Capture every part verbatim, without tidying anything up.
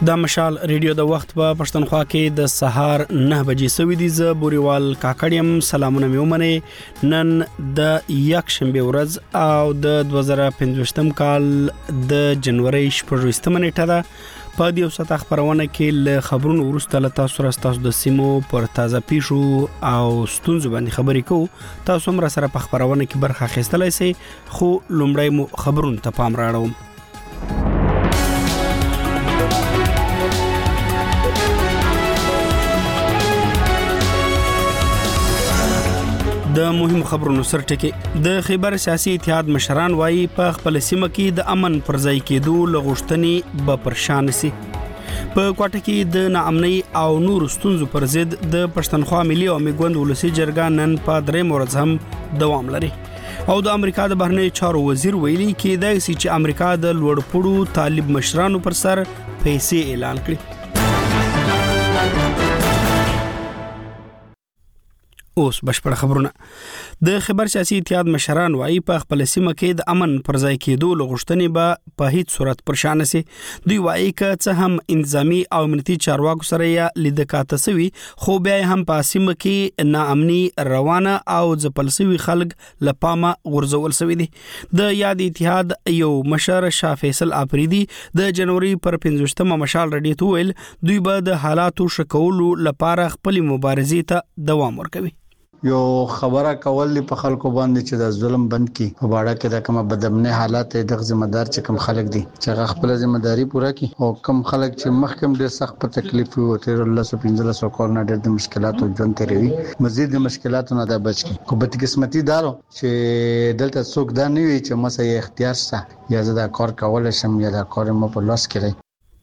دا مشال ریډیو د وخت په پښتونخوا کې د سهار نه بجې سوي دي. ز بوريوال کاکړیم سلامونه مې ومنه. نن د یک شنبه ورځ او د دوه زره پنځوستم کال د جنوري شپږمه نیټه ده. په دې وسط خبرونه کې له خبرونو ورسته له تاسو سره تاسو د سیمو پر تازه پیښو او ستونزو باندې خبرې کوو. تاسو هم را سره په خبرونه کې برخه اخیستلای شئ، خو لومړی مو خبرونو ته پام راوړم. د مهم خبرونو سرټکی د خیبر سیاسي اتحاد مشران وایي په خپل سیمه کې د امن پر ځای کېدو لغښتنې به پرشان سي. په کوټه کې د ناامنۍ او نور ستونزو پر ضد د پښتونخوا ملي او میګوند ولسی جرګه نن په درې مورز هم دوام لري. او د امریکا د بهرنی چارو وزیر ویلي کېدای شي چې امریکا د لوړپوړو طالب مشرانو پر سر پیسې اعلان کړي. اوس بشپړ خبرونه. د خیبر سیاسي اتحاد مشران وایي په خپل سیمه کې د امن پر ځای کېدو لغښتنې به په هیڅ صورت پرشان سي. دوی وایي که څه هم انتظامی او امنیتي چارواکو سره یې لیدکاته سوي، خو بیا هم په سیمه کې ناامني روانه او ځپل سوي خلک له پامه غورځول سوي دي. د یاد اتحاد یو مشر شاه فیصل افریدي د جنوري پر پنځوستمه مشال رډیو ته ویل دوی به د حالاتو شکولو لپاره خپل مبارزې ته دوام ورکوي. یو خبره کول په خلکو باندې چې د ظلم بند کی په باړه کې د کومه بدامنه حالات د ذمہ دار چې کوم خلک دي چې خپل ذمہ داری پوره کړي او کوم خلک چې مخکم ډېر سخت په تکلیف او تیر الله سو پنځله کال نه ډېر د مشکلاتو ژوند تیروي، مزید د مشکلاتو نه د بچ کی. خو به قسمتي دارو چې دلته څوک دا نه وي چې مسه اختیار سره یا زدا کار کول شم یا دا کار مو په لاس کې.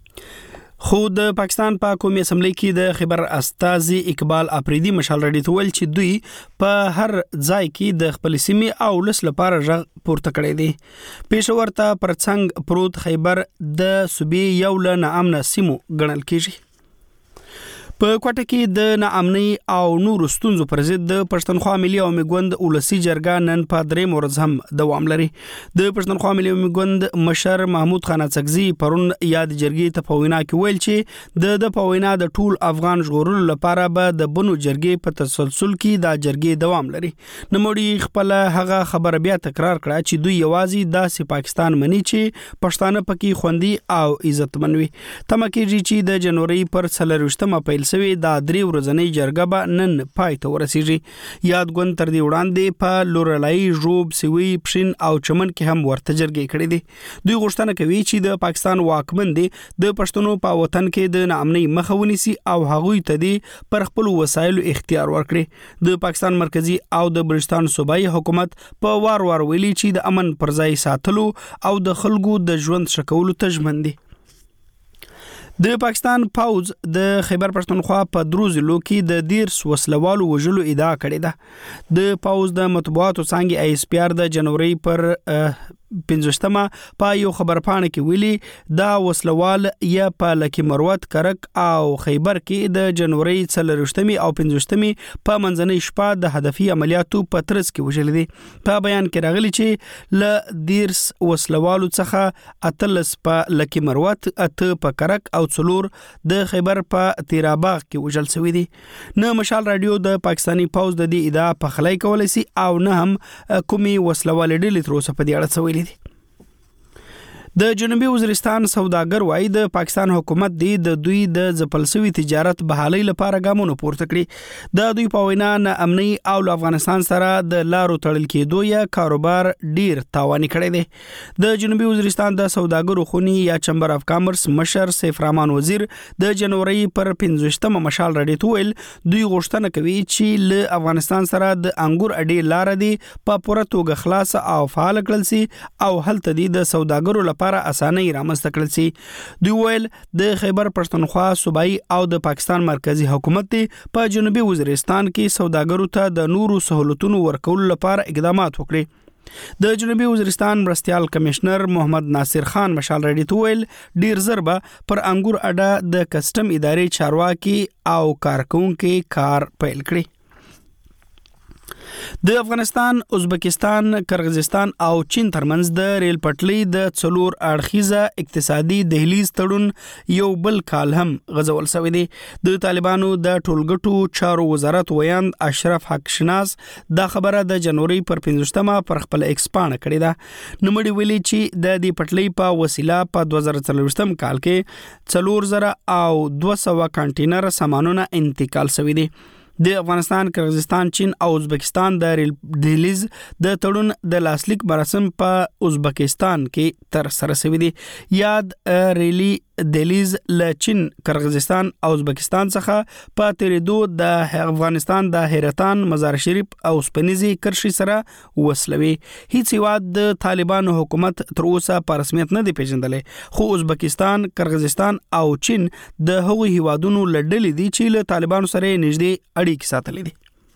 خو د پاکستان په قومي اسمبلی کې د خیبر استازي اقبال افریدي مشال رډیو ته ویل چې دوی په هر ځای کې د خپل سیمې او لس لپاره ژغ پورته کړی دی. پېښور ته پرڅنګ پروت خیبر د صوبې یو له ناامنه سیمو ګڼل کېږي. په کوټه کې د ناامنۍ او نور ستونزو پر ضد د پښتونخوا ملي او میګوند ولسی جرګه نن په درې مورز هم دوام لري. د پښتونخوا ملي او میګوند مشر محمود خان اڅکزي پرون یاد جرګې ته په وینا کې ویل چې د د په وینا د ټول افغان ژغورلو لپاره به د بنو جرګې په تسلسل کې د جرګې دوام لري. نوموړي خپل هغه خبر بیا تکرار کړه چې دوی یوازې داسې پاکستان مني چې پښتانه پکې خوندي او عزتمن وي. تمه کېږي چې د جنوري پر څلرویشتمه پیل سوي دا درې ورځنۍ جرګه به نن پای ته ورسیږي. یاد ګوند تر دې وړاندې په لورلای، ژوب، سوي، پښین او چمن کې هم ورته جرګې کړې دي. دوی غوښتنه کوي چې د پاکستان واکمن دي د پښتنو په وطن کې د ناامنۍ مخه ونیسي او هغوی ته دي پر خپل وسایلو اختیار ورکړي. د پاکستان مرکزی او د بلوچستان صوبایي حکومت په وار وار ویلي چې د امن پر ځای ساتلو او د خلکو د ژوند شکولو ته ژمن دي. د پاکستان پوز د خیبر پښتونخوا په درو ضلعو کې د دیرس وسلوالو وژلو ادعا کړې ده. د پوز د مطبوعاتو څانګې ای اس پی آر د جنوري پر پنځوستمه په یو خبرپاڼه کې ویلي دا وسلوال یا په لکی مروت، کرک او خیبر کې د جنوري څلرویشتمې او پنځوستمې په منځنۍ شپه د هدفي عملیاتو په ترڅ کې وژل دي. په بیان کې راغلي چې ل دیرس وسلوالو څخه اتلس په لکی مروت، اته په کرک او څلور د خیبر په تیراباغ کې وژل شوی دي. نه مشال رادیو د پاکستانی پوز د دې ادعا په خلای کولای شي او نه هم کومي وسلوال ډلې تر اوسه په دې اړه څه ویلي دي. د جنوبي وزیرستان سوداګر وایي د پاکستان حکومت دی د دوی د ځپلسوي تجارت بحالۍ لپاره ګامونه پورته کړي. د دوی په وینا ناامنۍ او افغانستان سره د لارو تړل کېدو یا کاروبار ډیر تاواني کړی دی. د جنوبي وزیرستان د سوداګرو خونی یا چمبر اف کامرس مشر سیف رحمان وزیر د جنوري پر پنځوستمه مشال رډیو ته ویل دوی غوښتنه کوي چې له افغانستان سره د انګور اډې لار دی په پوره توګه خلاص او فعال کړل سي او هلته دی د سوداګرو لپاره اسانه رامنځته کړل سي. دوی ویل د خیبر پښتونخوا صوبایي او د پاکستان مرکزی حکومت په جنوبي وزیرستان کې سوداګرو ته د نورو سہولتونو ورکولو لپاره اقدامات وکړي. د جنوبي وزیرستان مرستیال کمشنر محمد ناصر خان مشال رډیو ته ویل ډیر ضربه پر انګور اډه د کسٹم ادارې چارواکي او کارکونکو کار پیل کړي. د افغانستان، ازبکستان، قرغیزستان او چین ترمنځ د ریل پټلۍ د څلور اړخیزه اقتصادي دهلیز تړون یو بل کال هم غځول شوی دی. د طالبانو د ټولګټو چارو وزارت ویاند اشرف حق شناس دا خبره د جنوري پر پنځوستمه پر خپل ایکس پاڼه کړې ده. نوموړي ویلي چې د دې پټلۍ په وسیله په دوه زره څلوېښتم کال کې څلور زره او دوه سوه کانټینر سامانونه انتقال شوي دي. د افغانستان، قرغیزستان، چین او ازبکستان د ریل دهلیز د تړون د لاسلیک مراسم په ازبکستان کې تر سره شوي دي. یاد ریلی دهلیز له چین، قرغیزستان او ازبکستان څخه په تیریدو د افغانستان د حیرتان، مزار شریف او سپنیزي کرښې سره وصلوي. هیڅ هیواد د طالبانو حکومت تر اوسه په رسمیت نه دی پیژندلی، خو ازبکستان، قرغیزستان او چین د هغو هیوادونو له ډلې دي چې له طالبانو سره نږدې اړیکې ساتلې دي.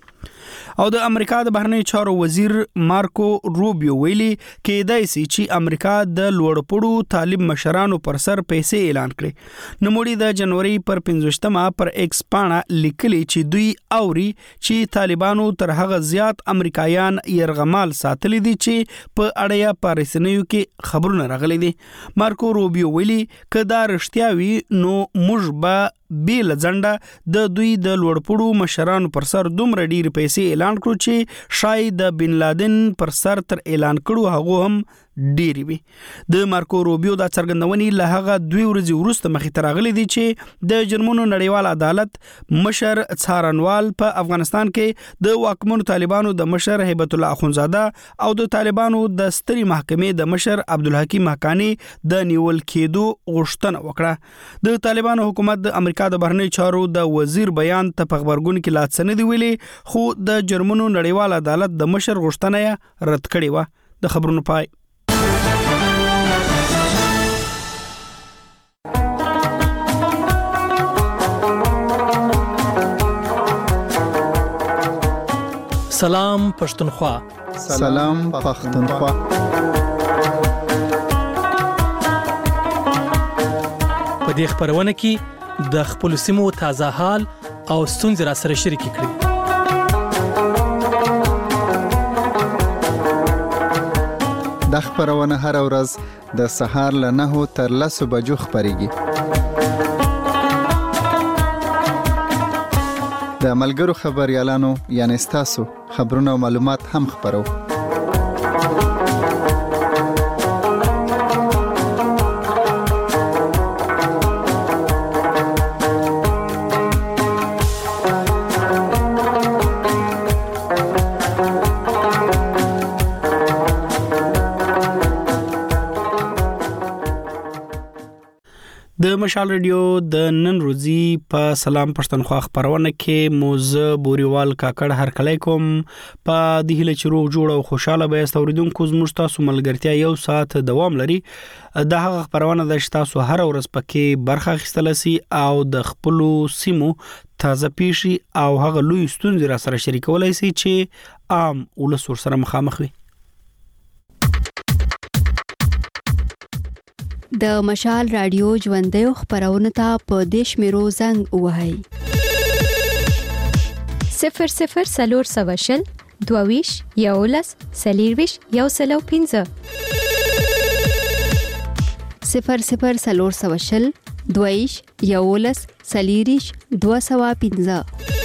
او د امریکا د بهرنی چارو وزیر مارکو روبیو ویلي کېدای شي چې امریکا د لوړپوړو طالب مشرانو پر سر پیسې اعلان کړي. نوموړي د جنوري پر پنځوستمه پر ایکس پاڼه لیکلي چې دوی اوري چې طالبانو تر هغه زیات امریکایان يرغمال ساتلي دي چې په اړه په رسنیو کې خبرونه راغلي دي. مارکو روبیو ویلي که دا رښتیا وي نو موږ به بیل ځنډه د دوی د لوړپوړو مشرانو پر سر دومره ډیر پیسې اعلان کړو چې شاید د بن لادن پر سر تر اعلان کړو هغه هم ډیری وي. د مارکو روبیو دا څرګندونې له هغه دوی ورځې وروسته مخې ته راغلي دي چې د جرمنو نړیوال عدالت مشر څارنوال په افغانستان کې د واکمنو طالبانو د مشر هیبت الله اخونزاده او د طالبانو د ستري محکمې د مشر عبدالحکیم حقانی د نیول کېدو غوښتنه وکړه. د طالبانو حکومت د امریکا د بهرنی چارو د وزیر بیان ته په خبرګون کې لا څه نه دی ویلي، خو د جرمنو نړیوال عدالت د مشر غوښتنه یې رد کړې وه. د خبرونو پای. سلام پښتونخوا. سلام پښتونخوا. په دې خبرونه کې د خپل سیمو تازه حال او ستونزې را سره شریک کړئ. د خبرونه هر ورځ د سهار له نهو تر لسو بجو خبريږي. د ملګرو خبريالانو یعنی ستاسو خبرونه او معلومات هم خبرو. د مشال رادیو د نن ورځې په سلام پښتونخوا خبرونه کې موزه بوريوال کاکړ هر کله کوم په د هله چروغ جوړ او خوشاله به استوریدونکو زموږ تاسو ملګرتیا یو ساعت دوام لري. د هغه خبرونه د تاسو هر ورځ پکې برخه اخیستل سي او د خپل سیمو تازه پیشي او هغه لوی ستونزې را سره شریکولای سي چې عام ولسور سره مخامخ وي. د مشال رادیو ژوندۍ خبرونه ته په دیش میرو زنګ وهاي صفر صفر سلور سواشل دوویش یولس سلیرویش یو سلو پینزه صفر صفر سلور سواشل دوویش یولس سلیریش دو سوا پینزه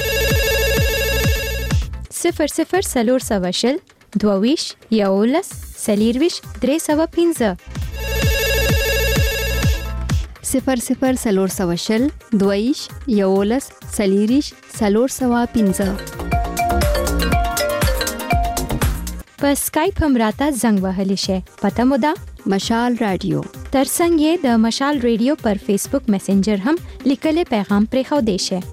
صفر صفر سلور سواشل دوویش یولس سلیرویش درې سوا پینزه صفر صفر سلور سواشل دویش یولس سلیریش سلور سوا پینزه. په سکایپ هم راته زنګ وهلی شي. پته مو ده مشال رادیو. ترڅنګ یې د مشال رادیو پر فیسبوک میسنجر هم لیکل پیغام پرې خو دی شي.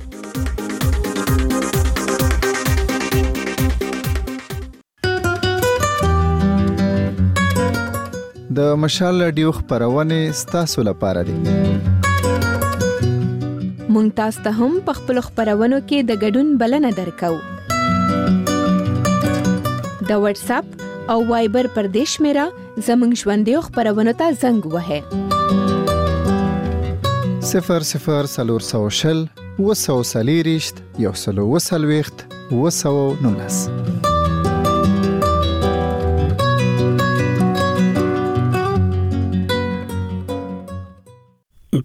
د مشال رادیو خبرونه ستاسو لپاره دي. مونږ تاسو ته هم په خپل خبرونو کې د ګډون بلنه درکو. د واتس اپ او وایبر پر دیش میرا زمنګ ژوندۍ خبرونه ته زنګ وهه صفر صفر سلور سوشل وسو سلیریشت یو سلو وسلويخت وسو نونس.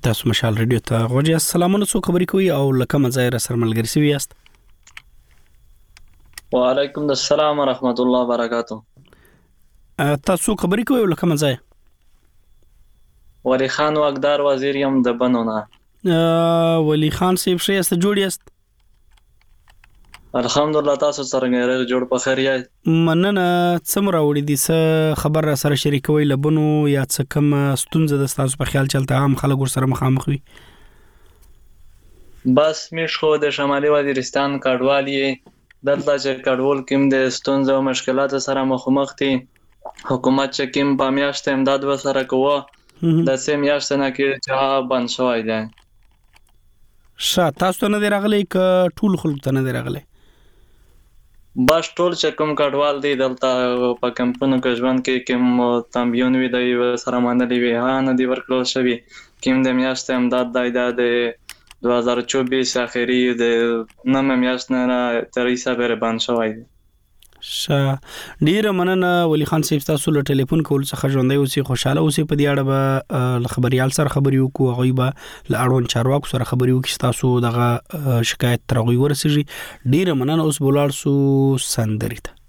تاسو مشال ریډیو ته غوړی السلامونه څو خبرې کوي او لکه مزایر سره ملګری سوي یاست. وعلیکم السلام ورحمت الله وبرکاتہ. تاسو خبرې کوي لکه مزای ولی خان واقدار وزیر یم د بنونه. ولی خان صاحب شه است جوړی است. الحمدلله تاسو څنګه جوړ په خیر یاست؟ مننه. څومره وړي دي څه خبر را سره شریکوي لبنو یا څه کم ستونزه د تاسو په خیال چلته عام خلک ور سره مخامخ وي؟ بس مش خو د شمالي وزیرستان کډوالي دلته چې کډوال کوم د ستونزو او مشکلات سره مخامخ دي. حکومت چې کوم په میاشت امداد وسره کوه د سیم میاشت نه کې چې بند شوی دی. شا تاسو ته نه دی راغلی ک ټول خلک ته نه دی راغلی؟ بس ټول چې کوم کډوال دی دلته په کمپونو کې ژوند کې کوم تنبیون وی دی سره باندې وی ها نه دی ورکړل شوی. کوم د میاشت امداد دی د دوه هزار چوبیس اخري د نیم میاشت نه تر ایسه بر بند شوی دی. شا ډیر مننه ولی خان صاحب تاسو له ټلیفون کول څخه ژوندۍ اوسې خوشاله اوسې په دې اړه به خبريال سره خبري وکړو غوي به لاړون چارواکو سره خبري وکړي تاسو دغه شکایت ترغوي ورسېږي. ډیر مننه اوس بولار سو سندري ته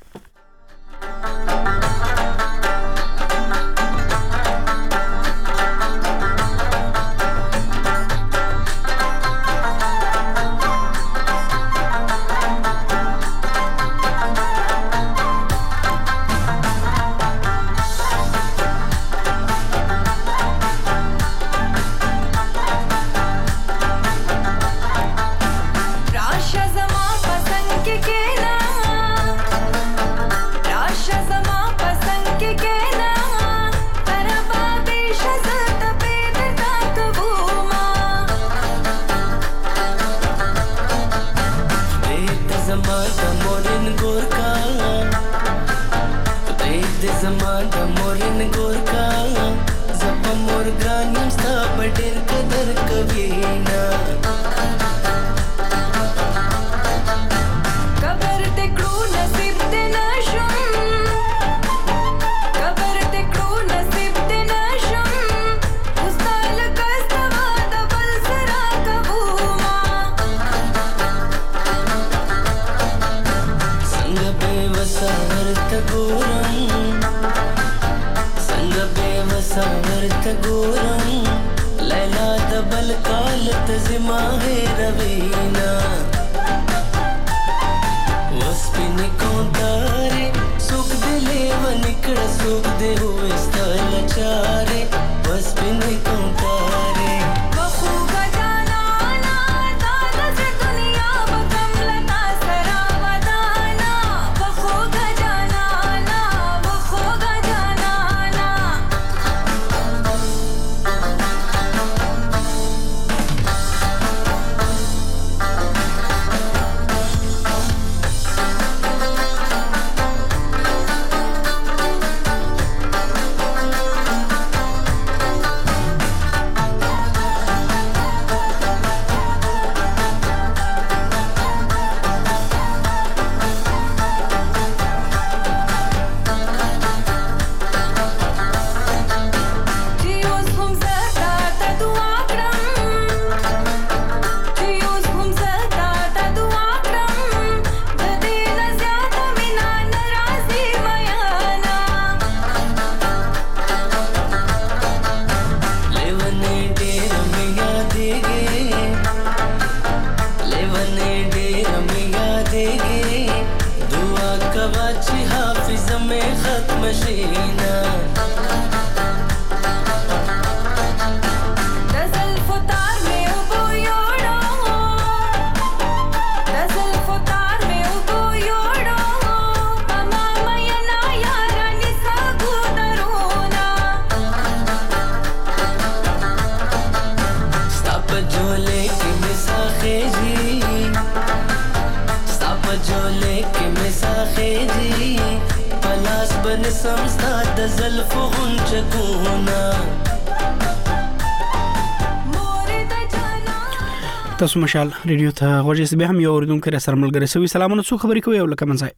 تاسو مشال ریډیو ته غوږی به هم یو اوردونکو سره ملګری سوي. سلامونه څو خبرې کوي او لکه منځای.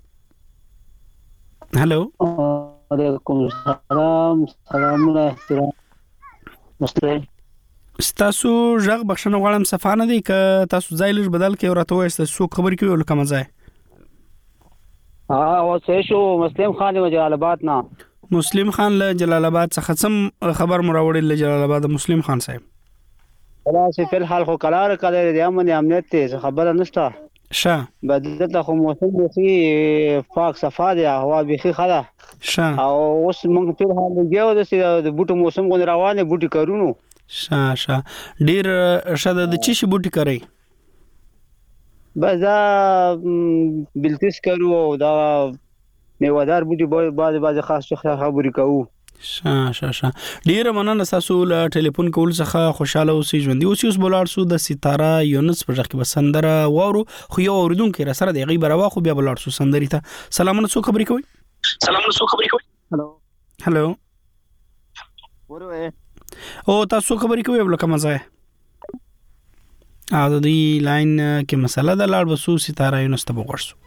هالو وعلیکم السلام. سلامونه احترام مستری تاسو ژغ بخښنه غواړم صفانه دی ک تاسو ځای لږ بدل کې ورته وایست سو خبر کې ول کوم ځای ها او څه شو مسلم خان جلال آباد نه مسلم خان له جلال آباد څخه سم خبر مراوړل له جلال آباد مسلم خان صاحب خلاص په الحال خو قرار کړی دی امن امنیت ته خبره نشته شه بدلته خو موسم بخي پاک صفا دی هوا بخي خلا شه او اوس موږ په حال کې د بوټو موسم غو روانه بوټي کارونو شا شا ډیر شاده د چی شي بوټي کوي بزا بلتس کرو او دا میوادار بوټي بعد بعد خاص خبرې کوو شا شا شا ډیر مننه تاسو له ټلیفون کول څخه خوشاله اوسئ ژوندۍ اوسئ اوس بلار سو د ستاره یونس په ځکه بسندره وورو خو یو اوریدونکو را سره د غي بروا خو بیا بلار سو سندري ته سلامونه سو خبرې کوي سلامونه سو خبرې کوي هالو هالو وروه او تاسو خبرې کوي بل کوم ځای ا د دې لاین کې مسله د لاړ وسو ستاره یونس ته وګورسو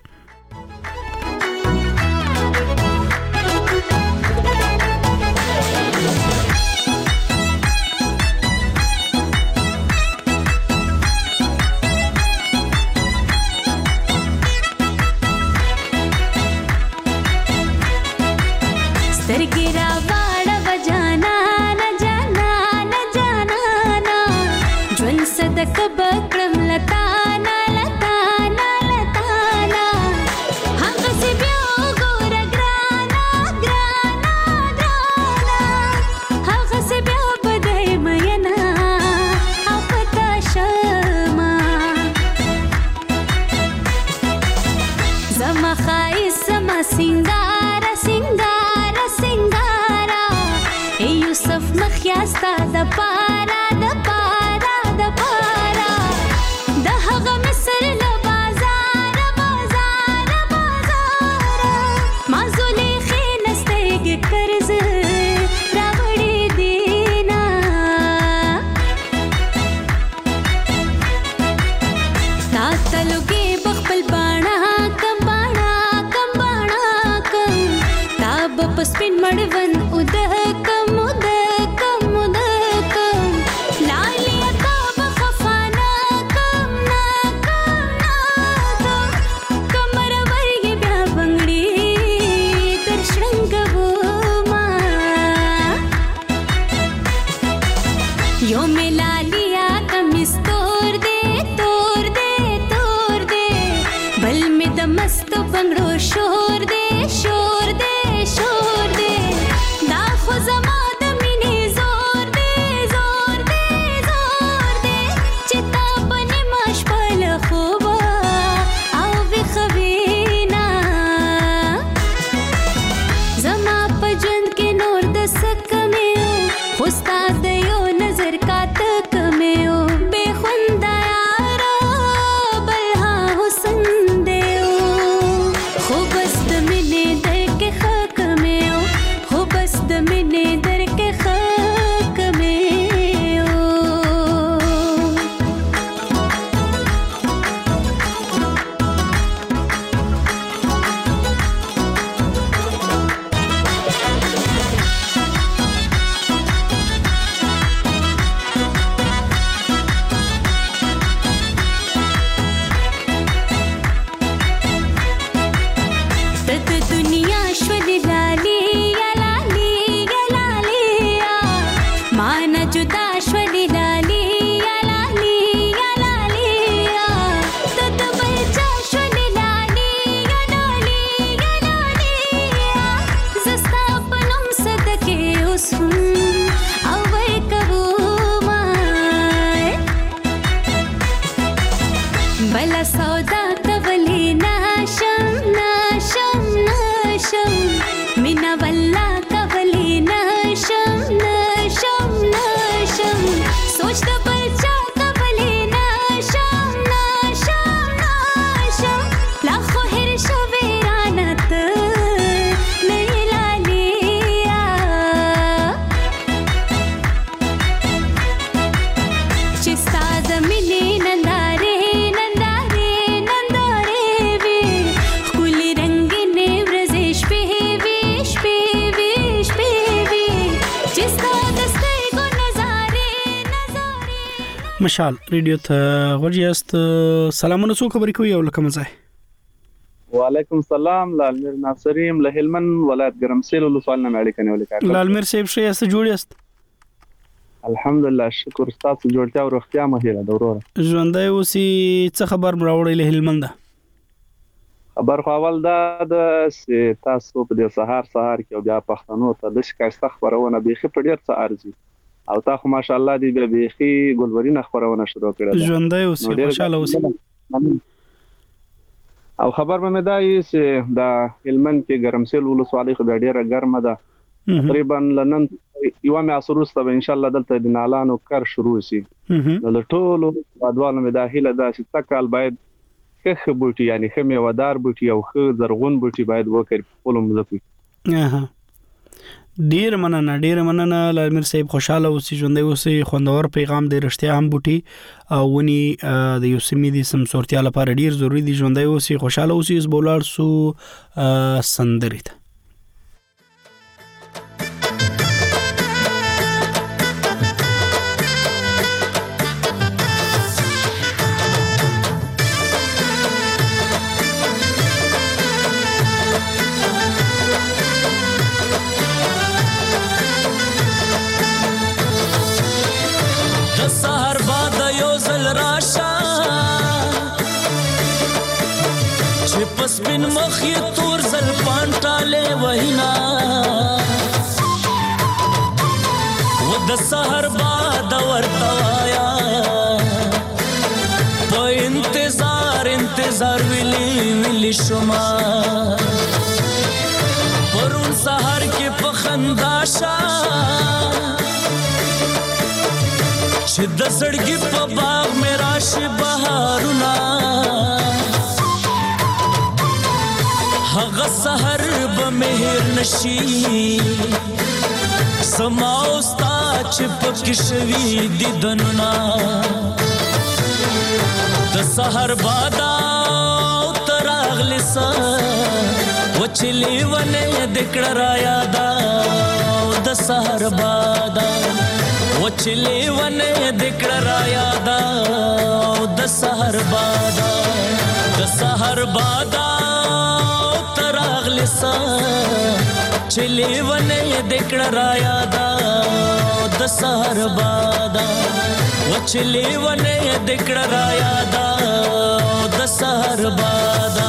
Be مشال ریډیو ته ورجاست. سلامونه، څو خبرې کوي او لکه مزه. وعلیکم السلام، لالمیر ناصریم له هلمند ولایت ګرمسیل ولسوالۍ نه اړیکه نیولې کار. لالمیر صاحب شه است جوړ است؟ الحمدلله، شکر تاسو جوړتیا او روغتیا مهیره ده وروره. ژوندۍ اوسې. څه خبر مراوړې له هلمند؟ خبر خو اول دا د تاسو په دې سهار سهار کې بیا پښتنو ته د شکایت خبرونه بيخي په ډیر څه ارزي او تا خو ماشاءالله دی به بيخي ګلورینه خبرونه شروع کړه. ژوندۍ اوسې، خوشاله اوسې. او خبر مې دا یې چې دا هلمند کې ګرمسیل ولسوالۍ خو ډیره ګرمه ده. تقریبا لنن یو مې اسروسته به ان شاء الله دلته د نالانو کار شروع شي. نو ټولو وادوالو مې داخله ده چې تکال باید ښه بوټي یعنی ښه میوهدار بوټي او ښه زرغون بوټي باید وکړي په خپل مځکو. اها ډیر مننه ډیر مننه لالمیر صاحب، خوشاله اوسئ، ژوندۍ اوسئ. خوندور پیغام دی، رښتیا هم بوټي او ونی د یو سیمې د سمسورتیا لپاره ډیر ضروری دي. ژوندۍ اوسئ، خوشاله اوسئ. اس بولار سو سندري ته سپین مخ یې تور زل پانټاله وینا و د سحر باد ورتوایا په انتظار انتظار ویلی ویلی شما پرون سحر کې په خنداشا چې د زړګي په باغ مې راشي بهارونه هغه سحر به مهر نشي سما اوستا چې پکې شوي دیدنونه د سحر بادا تراغلی سا وچلی ونه دکړه را یادا د سحر بادا وچلی ونه دکړه را یادا د سحر بادا د سحر بادا لسا چلی ونه دکړه را یادا د سحر بادا وچلی ونه دکړه را یادا د سحر بادا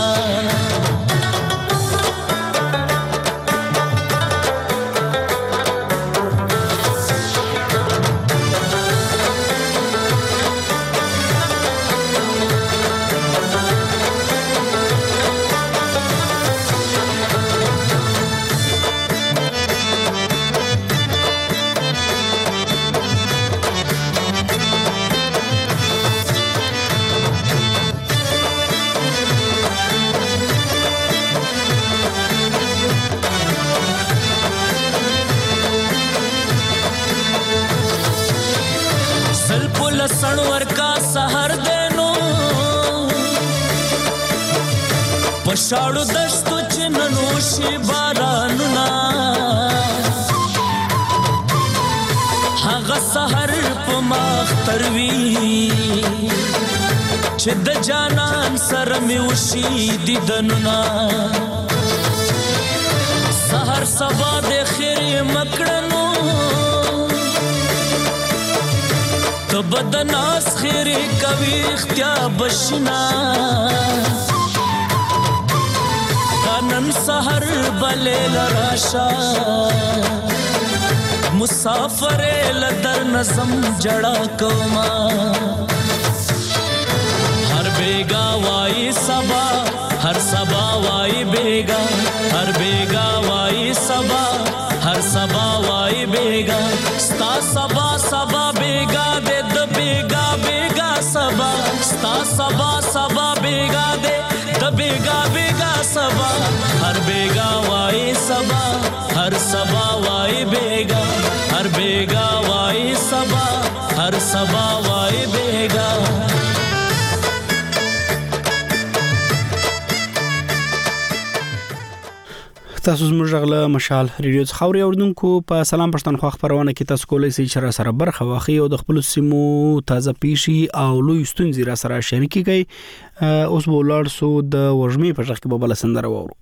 سنور کا سحر دینو پشاړو دشتو چننو شي بارانونا هغه سحر په مختر وی چې د جانان سره مې وشي دیدنونا سحر سبا د خیر مکړنو تو بدناس خیری کوي اختیا بشنا کانن سحر بلیل راشا مسافر لدر نظم جڑا کوما ہر بیگا وائی سبا ہر سبا وائی بیگا ہر بیگا وائی سبا ہر سبا وائی بیگا ستا سبا سبا بیگا دے د بیگا بیگا سبا ستا سبا سبا بیگا دے د بیگا بیگا سبا ہر بیگا وائی سبا ہر سبا وائی بیگا ہر بیگا وائی سبا ہر سبا وائی بیگا تاسو زموږ غله مشال ریډیو خاوري اوردونکو په سلام پښتونخوا خبرونه کې تاسو کولای شئ چې را سره برخه واخلئ او د خپل سیمو تازه پیشي او لوی ستونزې را سره شریکي کړئ. اوس به ولر سو د وژمې په ځخ کې به بل سندره وورو.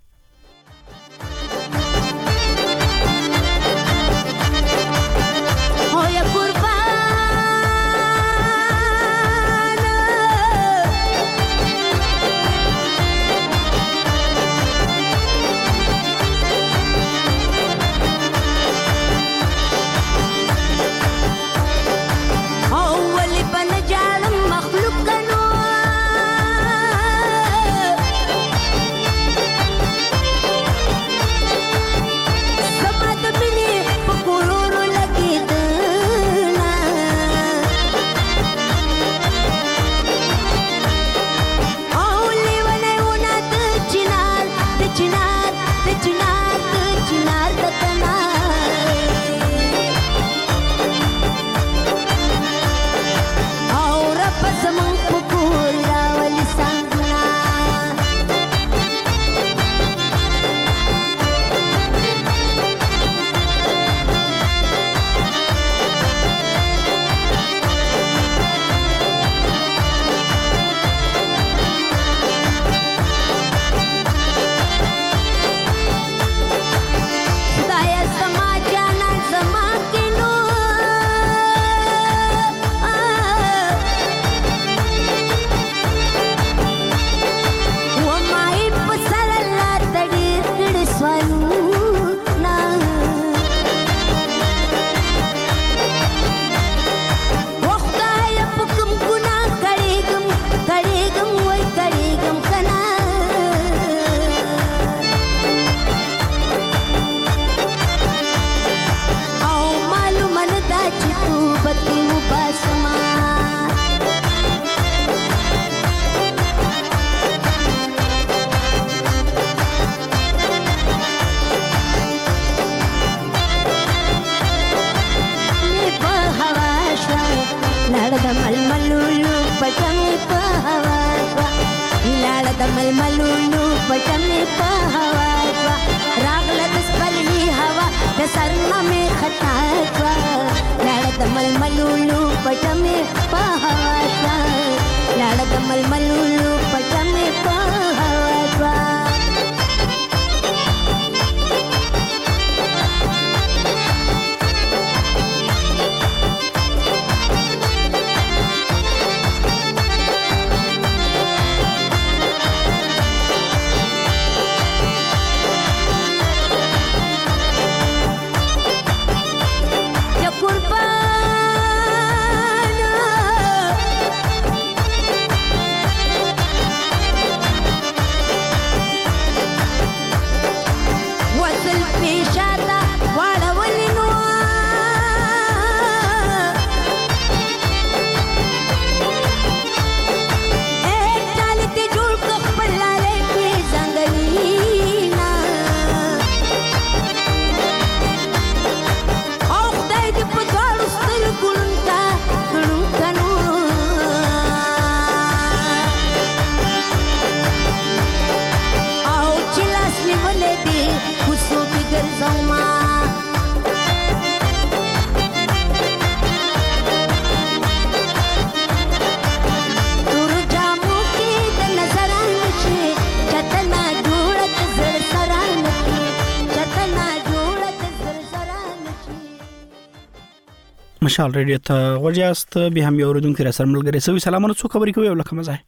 مشال ریډیو ته وجاست به هم یو ردون کې را سره ملګری سوي سلامونه څو خبرې کوي ولکه مزه.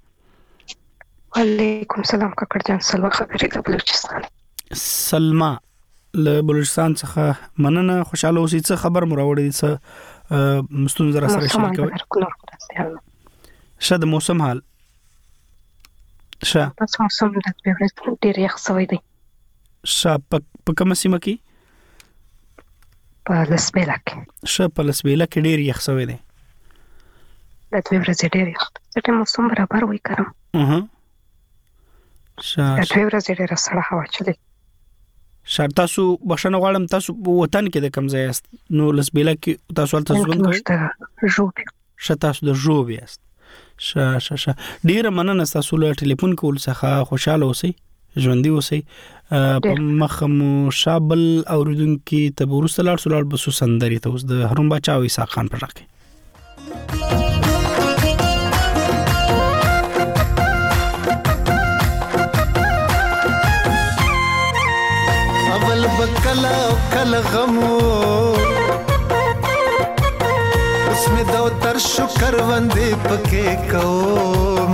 وعلیکم سلام کاکړ جان سلام خبرې د بلوچستان. سلمہ له بلوچستان څخه مننه خوشاله اوسې څه خبر مراوړې څه مستون زرا سره شریکوي. شه د موسم حال شه تاسو موسم د پیوړې ډېر یخ سوي دی. شه په کومه سیمه کې؟ په لسبیلا کې. شه په لسبیلا کې ډېر یخ سوي دی. د دوی ورځې ډېر یخ. څه موسم برابر وای کړم. اها شه د دوی ورځې ډېر سړه هوا چلی. شر تاسو بښنه غواړم تاسو وطن کې د کم ځای است نو لسبیلا کې تاسو ولته ژوند کوئ؟ ژوبي. شه تاسو د ژوبي است. شه شه شه ډیر مننه تاسو له ټلیفون کول څخه خوشاله اوسئ. ژوندۍ اوسئ. په مخ مو شابل اوریدونکو ته ورسره لاړ سولار بسو سندري ته اوس د هارون باچا او عیسی خان پر راکې. اول بکلا کل غمو اس میں دو تر شکر وندے پکے کوم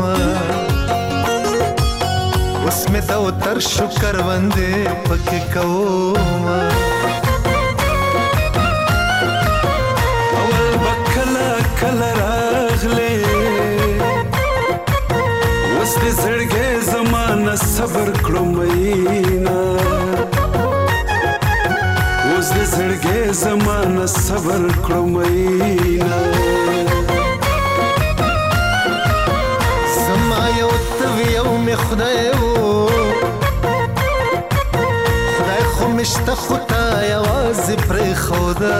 اس میں دو تر شکر وندے پکے کوم اول بکلا کل راغلے اس دے زړګې زمانہ صبر کړو مینا اوس دې زړګې زمانہ صبر کړو مینا زما یو توی یو می خدای وو خدای خو مشته خدا یوازې پرې خدا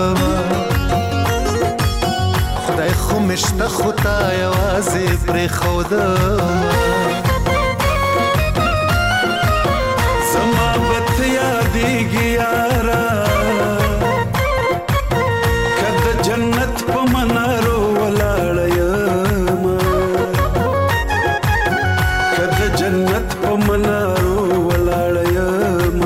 خدای خو مشته خدا یوازې پرې خدا زما بت یادېږي یارا کده جنت په منارو ولاړ یم کده جنت په منارو ولاړ یم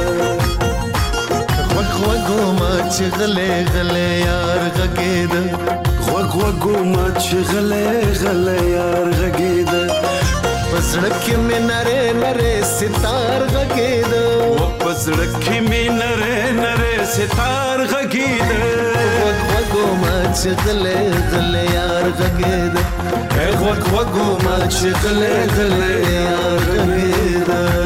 غوږ غوږو ما چې غلې غلې یار غږېد غوږ غوږو ما چې غلې غلې یار غږېد پزړه کې مې نره نره ستار غږېد و پزړه کې مې نره نره ستار غږېد غوږ غوږو ما چې غلې غلې یار غږېد غوږ غوږو ما چې غلې غلې یار غږېد.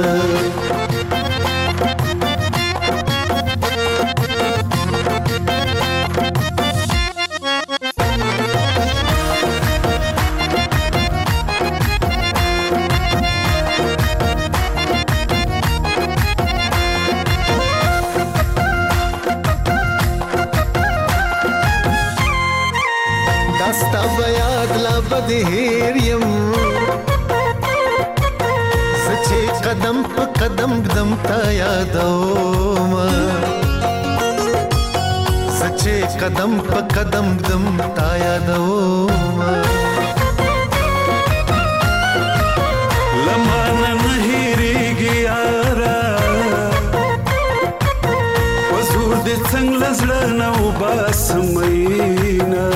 بدهیر یم سچې قدم په قدم قدم تا یادوم سچې قدم په قدم قدم تا یادوم لمانه نه هېرېږي یاره وزور دې څنګه زړه نه وباسم مینا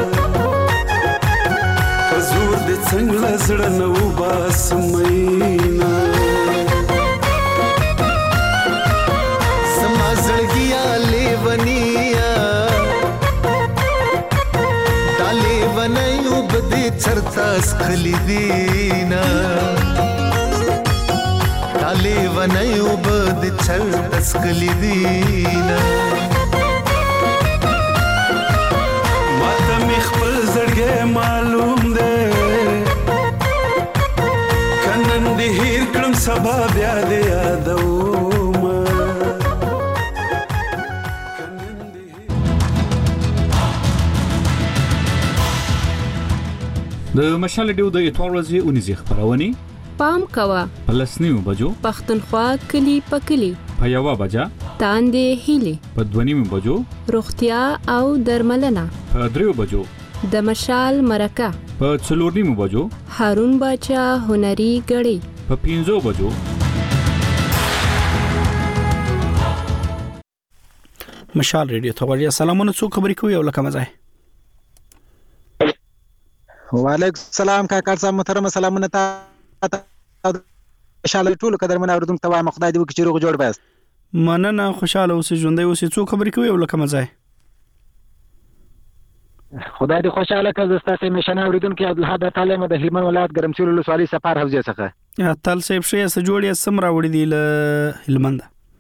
زور دې څنګه زړه نه وباسم مینا زما زړګیا لیونیا دا لیونی وبدې چرته سخلی دینا دا لیونی وبدې چرته سخلی دینا ماته مې خپل زړګی معلوم هیر کړم سبا بیا دې یادوم. د مشال ډیو د اتوار ورځې اونیزې خبرونه پام کوه پلسنیو بجو پښتونخوا کلی پکلی په یوا بجا تاندې هیلي په دونیمو بجو روغتیا او درملنه په دریو بجو د مشال مرکه په څلورنیمو بجو هارون باچا هنري غړي په پینځو بجو مشال ریډیو ته وریا سلامونه څو خبرې کوي او لکه مزه وعلیکم السلام کاکا صاحب محترم سلامونه تا مشال ټول قدر من اوردم ته ما خدای دې وکړي چې روغ جوړ بس مننه خوشاله اوسې ژوندۍ اوسې څو خبرې کوي او لکه مزه خدای دې خوشاله کړه زستا میشنه اوریدونکو عبدالحد تعالی د هلمند ولایت ګرمسیر ولسوالۍ سفر حوزه څخه تل سیب شي اس جوړې سم راوړي دی له هلمند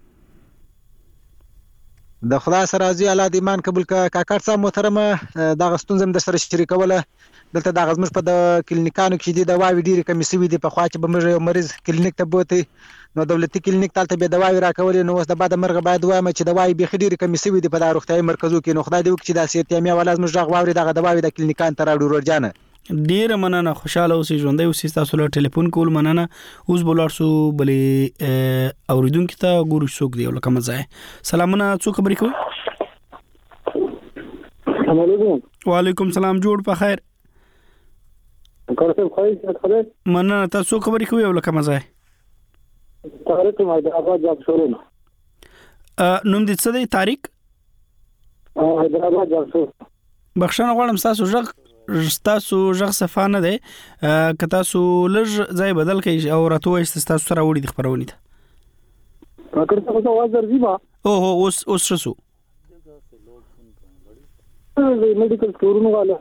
د خدای سره راضي الله دې ایمان قبول کا کاکړ صاحب محترمه دا غستون زم د سره شریکوله دلته د غزمش په د کلینیکانو کې د دواوی ډیره کمی سوي دي په خوا چې به موږ مریض کلینیک ته بوتي نو دولتي کلینیک تلته به دواوی راکولې نو اوس د بعد مرغه باید وایم چې دواوی به خډيره کمی سوي دي په د روغتيایي مرکزو کې نو خدای دې وکړي چې د سیټیامیا ولازم ژغ واوري دغه دواوی د کلینیکان تر اړو ورجانه ډیر مننه خوشاله اوسئ ژوندۍ اوسئ تاسو له ټلیفون کول مننه اوس بولار سو بلې اوریدونکو ته ګورو څوک دی ولکه مزه سلامونه څوک خبرې کوي السلام علیکم وعلیکم السلام جوړ په خیر کارته خیر خبر مننه تاسو خبرې کوي ولکه مزه طارق حیدرآباد جاب شروع نوم دې څه دی طارق حیدرآباد جاب شروع بخښنه غواړم تاسو ژغ تاسو ژغ صفانه ده که تاسو لږ ځای بدل کړئ او راته وایي تاسو سره وړي د خبرونې ته کاکړ څه وځه ورځي با او هو اوس اوس شسو میډیکل سٹورونو والا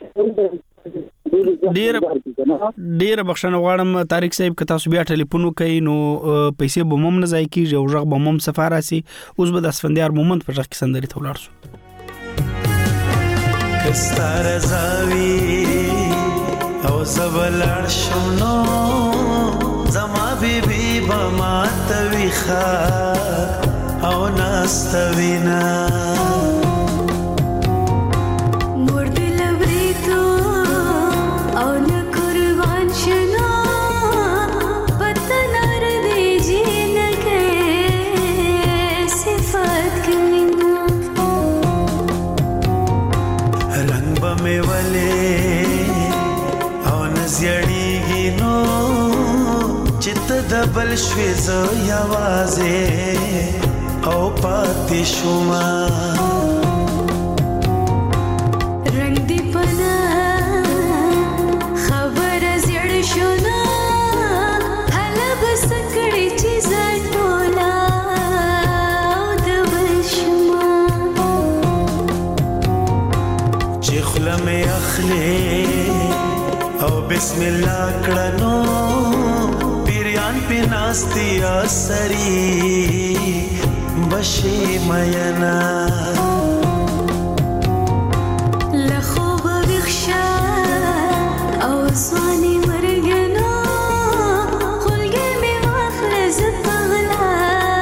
ډیر ډیر بخښنه غواړم طارق صاحب که تاسو بیا ټلیفون وکړئ نو پیسې به مم نه ځای کیږي او ژغ به مم سفاره سي اوس به د اسفندیار مومند په ژغ کې سندري ته ولاړ شو کستار زاوی او زبلار شونو زما بیبی بما تویخا او ناستوینا دبل شوی زو یوازه او پاتې شوما رنگ دی پنا خبر زړ شونا هله بس کړي چې زټولا دبل شوما چې خلمه اخلي او بسم الله کړنو پناستی آسری بشی مینا لخوب بخشا او زوانی مرگنو خلگه می وافلز پغلا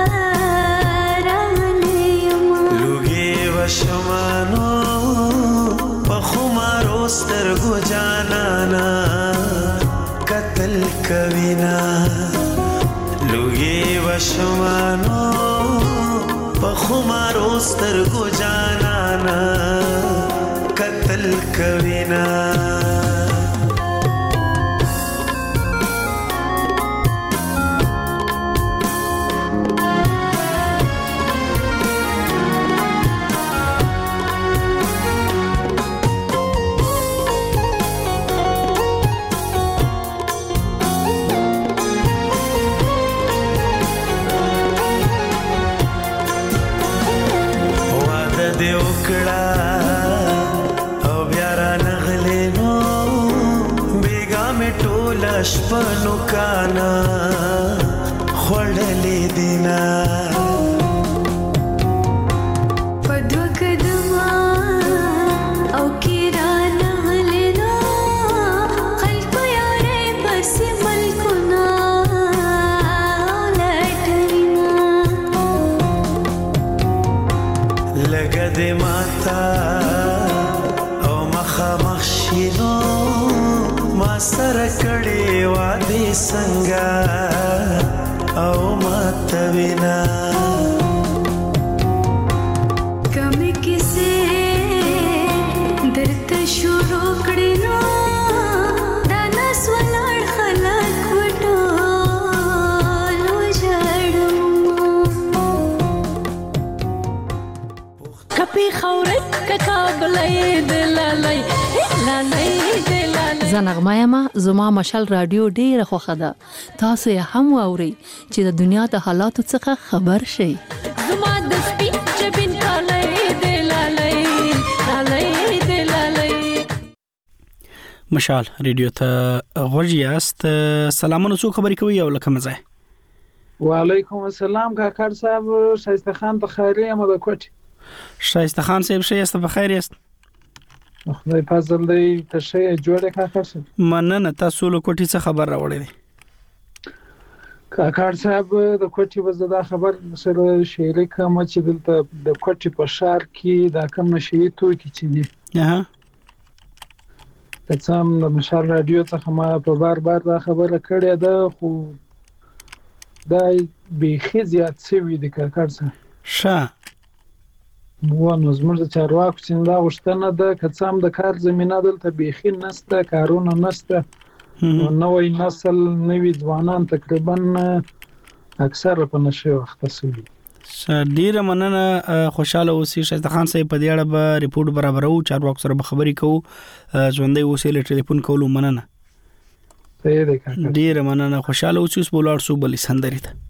رانیم لوگی و شمانو پخمارو سترگو جانانا قتل کوینا لوگی و شمانو پخمارو سترگو جانانا قتل کوینا شپنو کانا خوڑلی دینا پدو کدما او کیران غلینا خلق یاره بس ملکنا لٹرینا لگا دی ماتا او مخا مخشینو ما سره کړي وادي څنګه او ماتوینا کمی کیسه درته شروع کړي نو دا نس ولړ خلک وټو لو جړم کپی خورت ککابلې دلالای لالای زنغما یما زما مشال رادیو ډیره خوخه ده تاسو یې هم واوري چې د دنیا د حالاتو څخه خبر شئ زما د سپین چبین کالای دلالای کالای دلالای مشال رادیو ته غوږیاست سلامونه څو خبرې کوي او لکه مزه وعلیکم السلام کاکړ صاحب شایسته خان بخیری یم د کوټ شایسته خان صاحب شایسته بخیر یاست خدای فضل دی تشه جوړه کاکړ صاحب مننه تاسو له کوټی څخه خبر راوړی دی کاکړ صاحب د کوټی وزدا خبر سره شریک ما چې دلته د کوټی په شهر کې دا کم نشي توکي چې دي اها که څه هم د مشال رادیو څخه ما په بار بار دا خبره کړې ده خو دا بیخي زیات شوي دي کاکړ صاحب ښه و نو زموږ د چارواکو چې دا غوښتنه ده که څه هم د کار زمینه دلته بیخي نشته کارونه نشته نوی نسل نوي ځوانان تقریبا اکثره په نشي وخته شوي ډیره مننه خوشاله اوسئ شایسته خان صاحب په دې اړه به ریپورت برابرو چارواکو سره به خبرې کوو ژوندۍ اوسئ له ټلیفون کولو مننه ډیره مننه خوشاله اوسئ اوس بولاړ سو بلې سندرې ته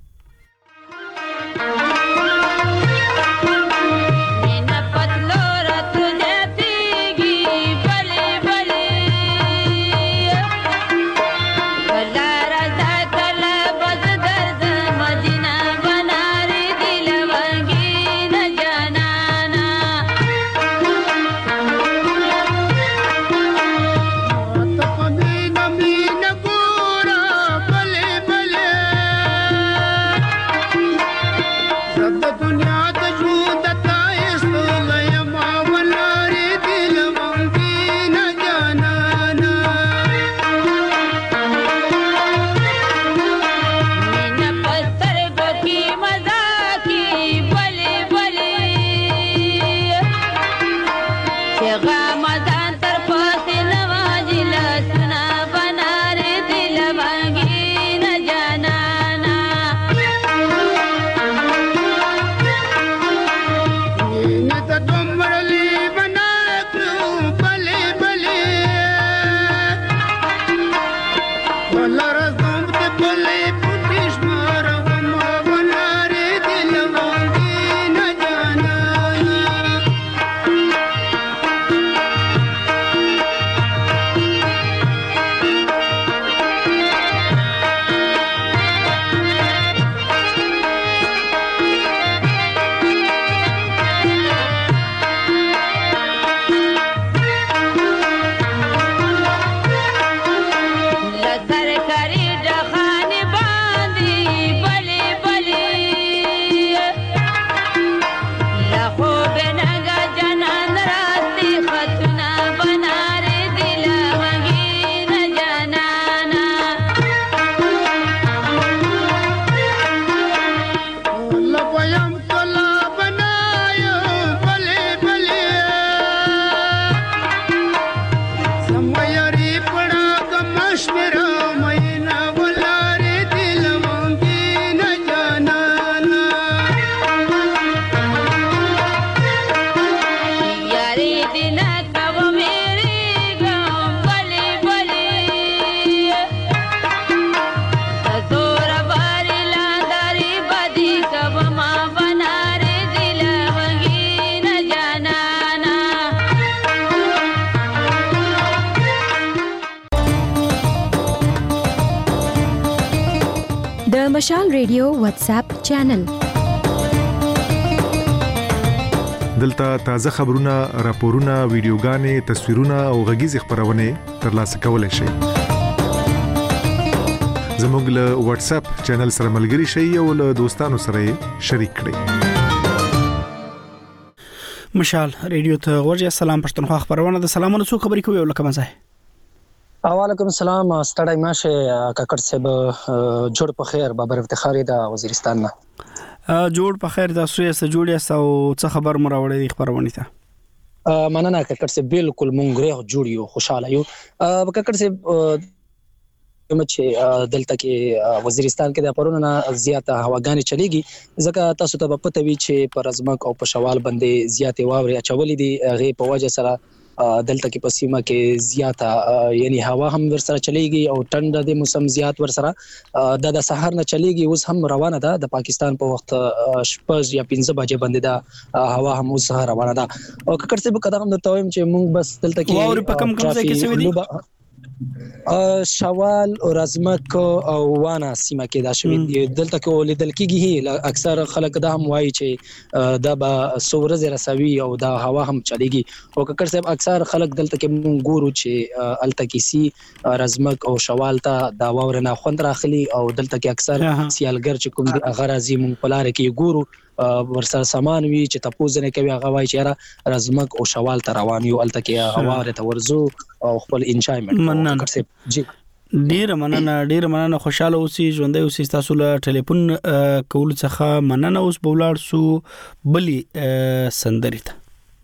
مشال ریډیو واتس اپ چینل دلته تازه خبرونه راپورونه ویډیوګانې تصویرونه او غږیز خبرونه ترلاسه کولای شئ زموږ له واتس اپ چینل سره ملګري شئ او له دوستانو سره شریک کړئ مشال ریډیو ته ورځي سلام پښتونخوا خبرونه د سلامونو څو خبرې کوي ولکه مزه وعلیکم السلام ستړی ماشه کاکړ صاحب جوړ په خیر بابر افتخاری د وزیرستان نه جوړ په خیر تاسو یې سره جوړ یاست او څه خبر مو راوړې خبرونه ته مننه کاکړ صاحب بالکل مونږ غره جوړ یو خوشاله یو کاکړ صاحب چې دلته کې وزیرستان کې د پرونه زیاته هواګانې چلیږي ځکه تاسو ته په پته وی چې پر ازمک او په شوال باندې زیاتې واوري اچولې دي هغه په وجه سره دلته کې په سیمه کې زیاته یعنی هوا هم ور سره چلیږي او ټنډه د موسم زیات ور سره د سحر نه چلیږي اوس هم روانه ده د پاکستان په وخت شپږ یا پنځه بجې باندې ده هوا هم اوس روانه ده او ککړ څه به قدم درته وایم چې موږ بس دلته کې واوري په کم کم ځای کې سوي دي شوال او رزمک او وانا سیمه کې دا شوی دی دلته کې لیدل کېږي اکثر خلک دا هم وایي چې دا به سورز رسوي او دا هوا هم چلیږي او ککر صاحب اکثر خلک دلته کې مونږ ګورو چې الته کې سي رزمک او شوال ته دا وور نه خوند راخلي او دلته کې اکثر سیالګر چې کوم دي غرازي مونږ پلار کې ګورو ورسره سامان وی چې تاسو نه کوي هغه وای چې را رزمک او شوال ته روان یو الته کې هوا ته ورزو او خپل انجوایمنت وکړي. جی ډیر مننه ډیر مننه خوشاله اوسئ ژوندۍ اوسئ. تاسو له ټلیفون کول څخه مننه. اوس بولار سو بلی سندري ته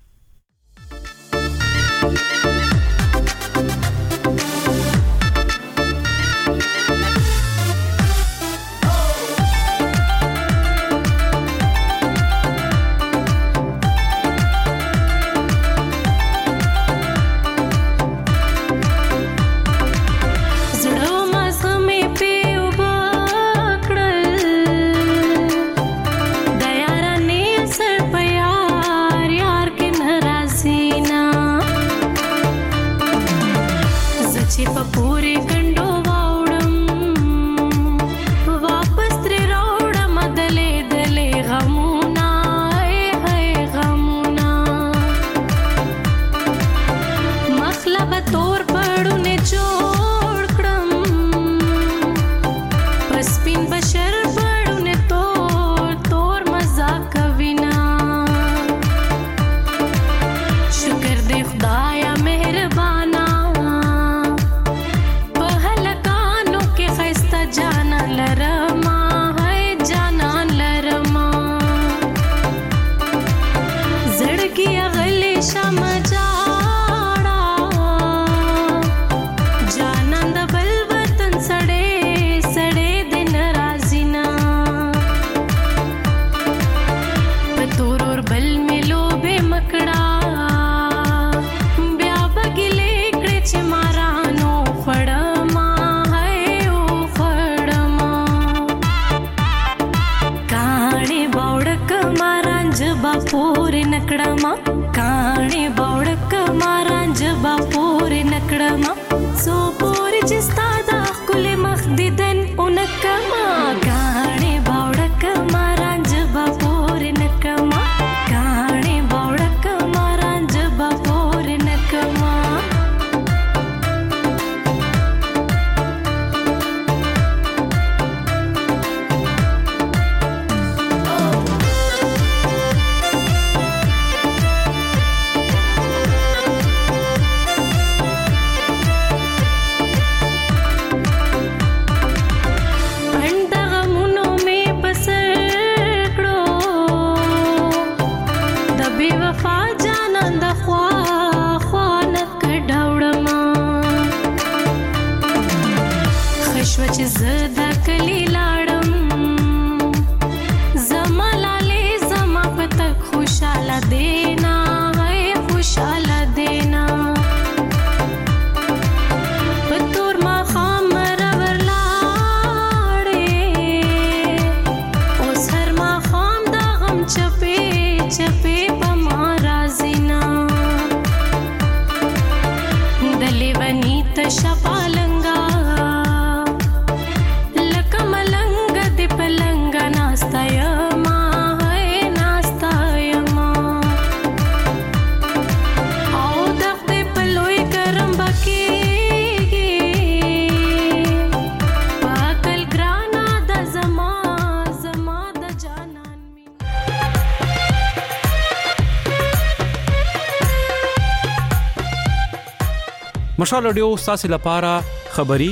مشال رادیو ستاسو لپاره خبري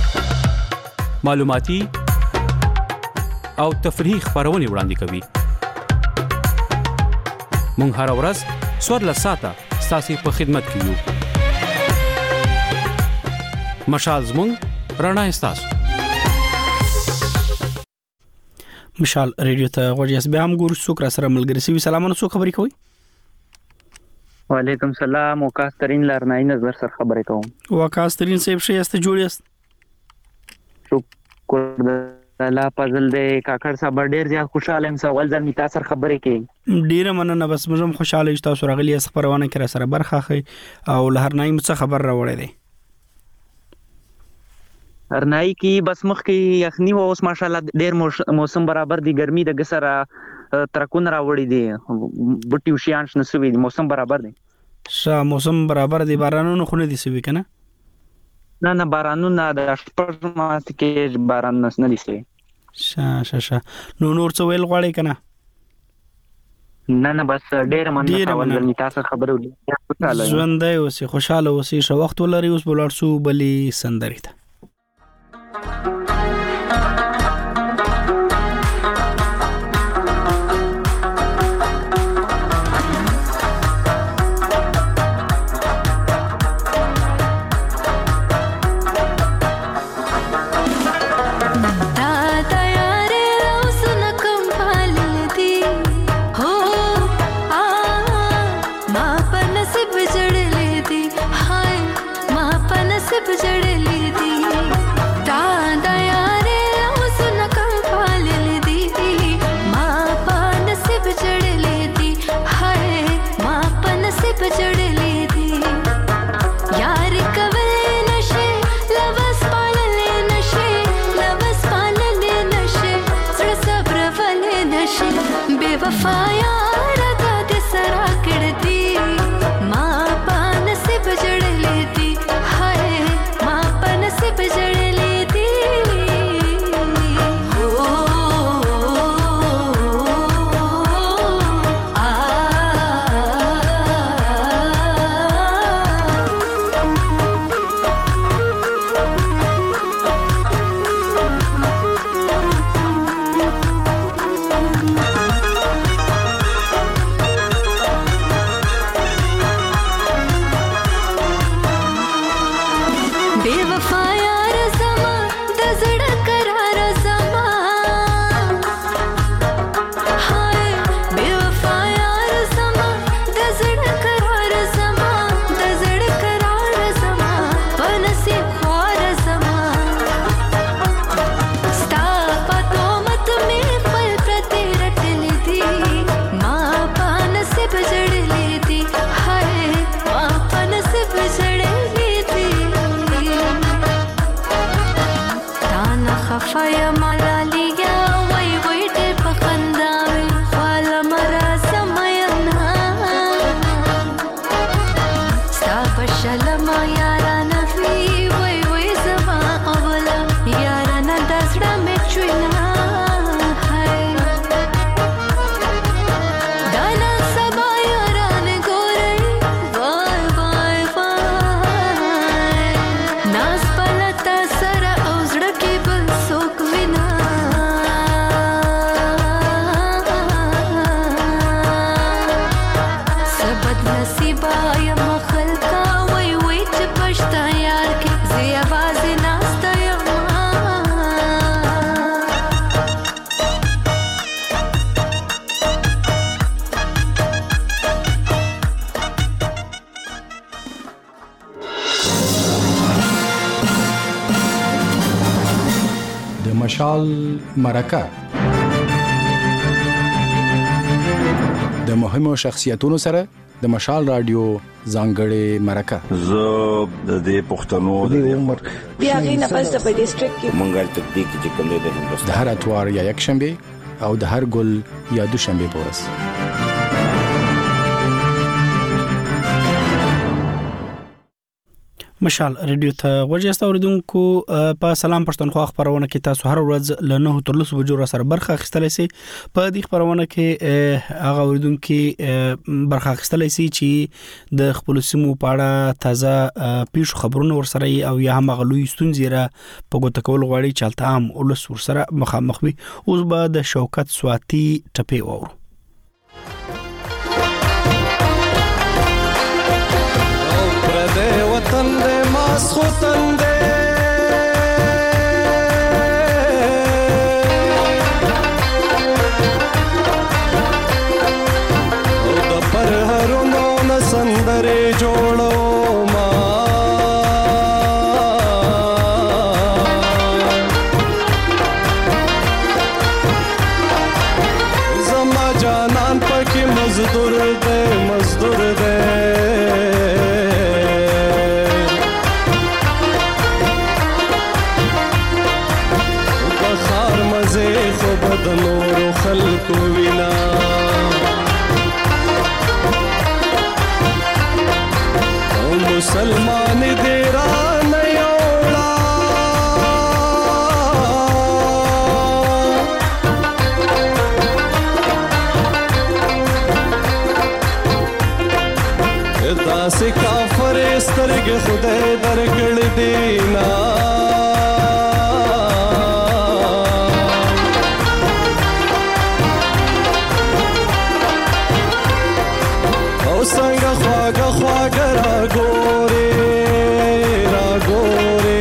معلوماتي او تفریحي خبرونه وړاندې کوي. مونږ هر ورځ څوارلس ساعته ستاسو په خدمت کې یو. مشال زموږ رڼا ستاسو. مشال رادیو ته غوړیاس به هم ګور څوک را سره ملګری سي. سلامونه څوک خبري کوي؟ وعلیکم سلام. وکاسترین لرنای نظر سره خبرې کوم. وکاسترین صاحب شې است جوړ یاست؟ شکر الله پزل دې کاکړ صاحب ډېر زیات خوشاله یم. سوال ځل می تاسو خبرې کوي. ډیره مننه. بس موږ خوشاله یو تاسو راغلی اس پروانه کې را سره برخه اخی او لهرنای مڅ خبر راوړی دی. هرنای کی بس مخ کی یخنی و اوس ماشاءالله ډېر موسم برابر دی. ګرمي د ګسره ترکون راوړی دی. بوټي وشیانش نسوي دی. موسم برابر دی. شا موسم برابر دی. بارانونو خو نه دی سوي کنه؟ نه نه بارانونه د شپږ ماته کې باران نه دی سوي. شا شا شا نو نور څه ویل غواړي کنه؟ نه نه بس ډېر مننه اول ځل تاسو خبرو وکړه. ژوندۍ اوسې، خوشاله اوسې، ښه وخت ولرئ. اوس بلار سو بلې سندرې ته. مشال مرکه د مهمو شخصیتونو سره د مشال رادیو ځانګړې مرکه. زه د دې پښتنو د عمر بیا غي نه پس په ډیسټریکټ کې مونږه تطبیق چې کوم دی د هندوستان د هر اتوار یا یک شنبه او د هر ګل یا دوشنبه پورس. مشال ریډیو ته وجهسته اوریدونکو په سلام پښتونخوا خبرونه کې تاسو هر ورځ له نه تر لس بجو سره برخه اخیستلای شئ. په دې خبرونه کې هغه اوریدونکو برخه اخیستلای شي چې د خپل سیمو په اړه تازه پیښو خبرونه ورسره او یا هم غلوي ستونزې را په ګوته کول غواړي چې الته عام ولس ورسره مخامخ وي. اوس به د شوکت سواتی ټپي وورو. دے وطن دے ماس خوتن دے او دا پر هرونو نسندرے جوڑو ما زما جانان پاکی مزدور دے مزدور دے د نور خلق وینا او مسلمان دې را نه یوړا داسې کافر سترګې خدای درکړې دینا او څنګه خواږه خواږه راګورې راګورې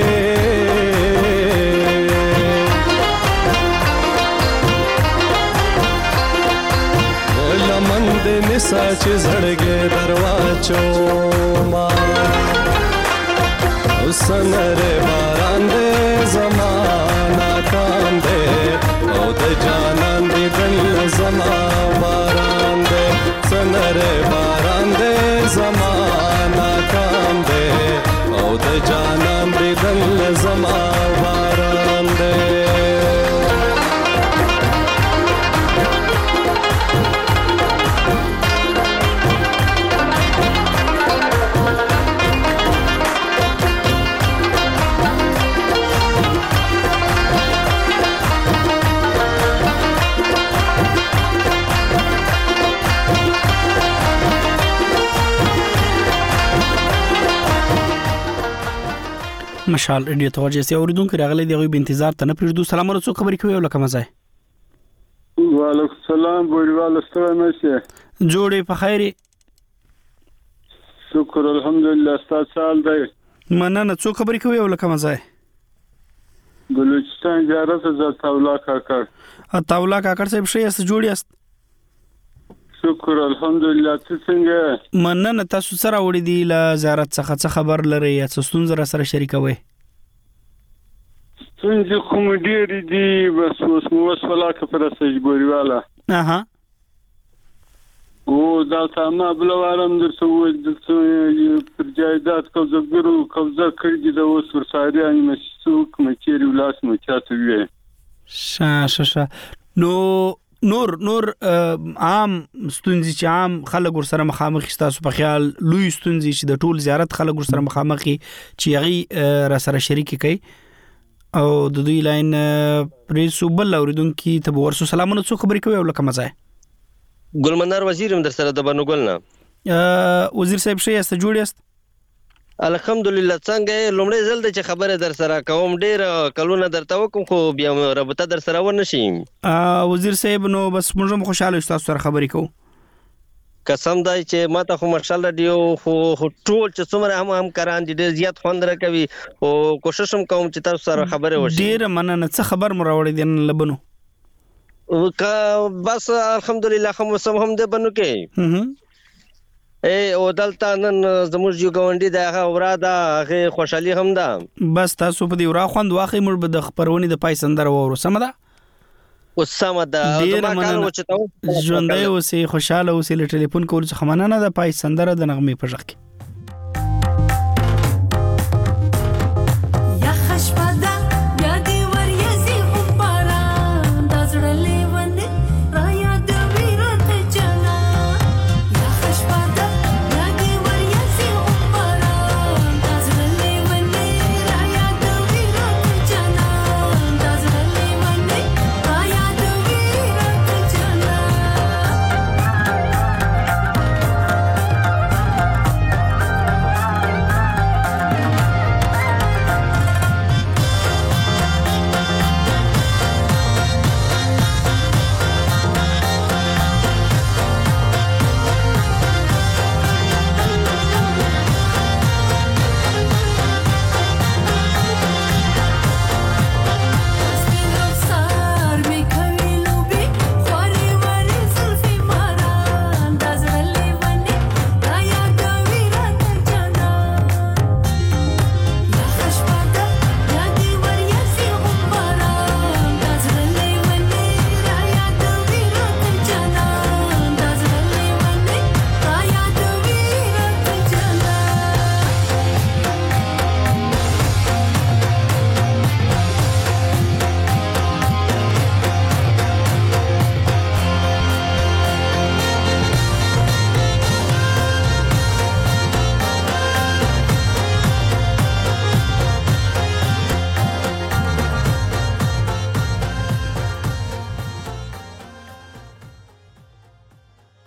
لمن دې نسا چې زړګې درواچو ما سنره باران دې زمانہ کام دې او د جانان دې دل زما باران دې سنره باران دې زمانہ کام دې او د جانان دې دل زما باران دې مشال ریډیو توجه سي اوریدونکو راغلي دی غوي انتظار ته نه پرېږدو. سلام ورڅو خبرې کوي ولکه مزه. وعلیکم السلام بوډیوال ستړی نشئ؟ جوړې په خیر. شکر الحمدلله. ستاسو حال دی؟ مننه. څو خبرې کوي ولکه مزه؟ بلوچستان زیارت ز تاولا کاکړ. تاولا کاکړ صاحب ښه یاست؟ جوړ یاست؟ شکر الحمدلله. ته څنګه؟ مننه. تاسو سره وړي دی ل زیارت څخه څه خبر لري یا څه ستونزه را سره شریکوي؟ څنګه کوم ډیر دی بس اوس مو وسولا کفر سجبوريواله. اها. او دا تمه بل وارم درته و د پر جایداد کوزګرو کوزه کړی د اوس ورساري مسوک مچيري ولاس مو چاته وي. شا شا شا نو نور نور عام ستونزې چې عام خلک ور سره مخامخ تاسو په خیال لوی ستونزې چې د ټول زیارت خلک ور سره مخامخ چې هغه را سره شریک کوي او د دوی لاین پریسو بل اوریدونکو ته ورسو سلامونه څو خبرې کوي ولکه مزه. ګلمنار وزیر هم در سره د بنوګل نه. وزیر صاحب شه یاست؟ جوړ یاست؟ الحمدلله. څنګه لومړی ځل د چې خبره در سره کوم ډیر کلونه درته وکم خو بیا رابطه در سره ورنشیم. وزیر صاحب نو بس موږ هم خوشاله یو تاسو سره خبرې کوو. قسم دی چې ماته خو ماشاء الله دیو خو ټول چې څومره هم هم کران دي ډیر زیات خوند راکوي او کوشش هم کوم چې تاسو سره خبره وشي. ډیر مننه. څه خبر مو راوړی دي نن لبنو؟ بس الحمدلله هم سم هم ده بنو کې. اے او دلته نن زموږ یو ګاونډي دغه ورا دا هغه خوشحالي هم ده. بس تاسو په دې ورا خوند واخی موږ به د خبرونې د پای سندر وورو. سم ده؟ وسامه ده. زما کار وچتاو ژوندۍ اوسې خوشاله اوسې له ټلیفون کول څخه مننه. د پای سندر د نغمې په ځخ کې